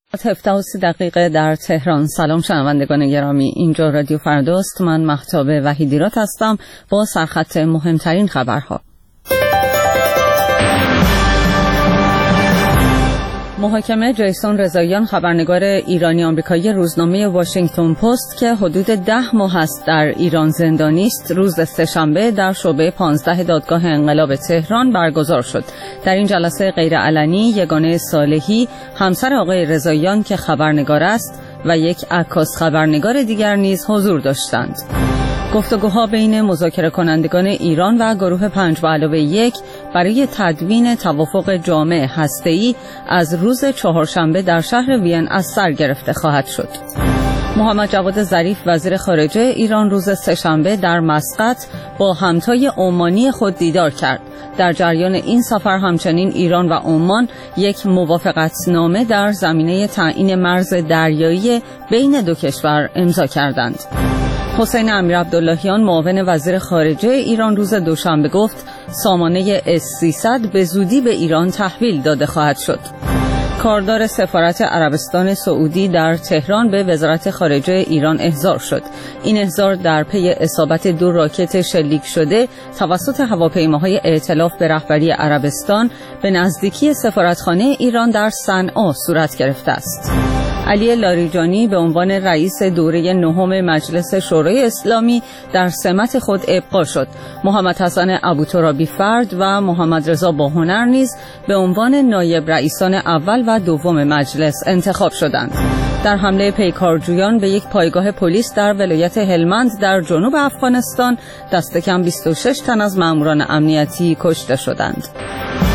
17:30 در تهران. سلام شنوندگان گرامی، اینجا رادیو فرداست. من مهتاب وحیدیرات هستم با سرخط مهمترین خبرها. محاکمه جیسون رضاییان، خبرنگار ایرانی آمریکایی روزنامه واشنگتن پست که حدود 10 ماه است در ایران زندانی است، روز سه‌شنبه در شعبه 15 دادگاه انقلاب تهران برگزار شد. در این جلسه غیرعلنی یگانه صالحی، همسر آقای رضاییان که خبرنگار است، و یک عکاس خبرنگار دیگر نیز حضور داشتند. گفتگوها بین مذاکره کنندگان ایران و گروه 5+1 برای تدوین توافق جامع هسته‌ای از روز چهارشنبه در شهر وین از سر گرفته خواهد شد. محمد جواد ظریف وزیر خارجه ایران روز سه‌شنبه در مسقط با همتای عمانی خود دیدار کرد. در جریان این سفر همچنین ایران و عمان یک موافقتنامه در زمینه تعیین مرز دریایی بین دو کشور امضا کردند. حسین امیرعبداللهیان معاون وزیر خارجه ایران روز دوشنبه گفت سامانه S-300 به زودی به ایران تحویل داده خواهد شد. کاردار سفارت عربستان سعودی در تهران به وزارت خارجه ایران احضار شد. این احضار در پی اصابت 2 راکت شلیک شده توسط هواپیماهای ائتلاف به رهبری عربستان به نزدیکی سفارتخانه ایران در صنعا صورت گرفته است. علی لاریجانی به عنوان رئیس دوره 9 مجلس شورای اسلامی در سمت خود ابقا شد. محمد حسن ابوترابی فرد و محمد رضا باهنر نیز به عنوان نایب رئیسان اول و دوم مجلس انتخاب شدند. در حمله پیکارجویان به یک پایگاه پلیس در ولایت هلمند در جنوب افغانستان دست کم 26 تن از ماموران امنیتی کشته شدند.